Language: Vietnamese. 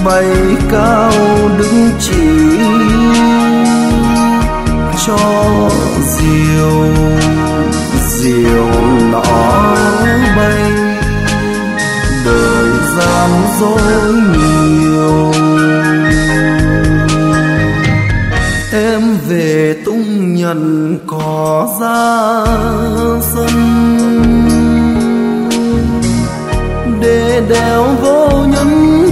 bay cao đứng chỉ cho diều diều nó bay. Đời gian dối nhiều, em về tung nhận cỏ ra sân để đèo vô nhân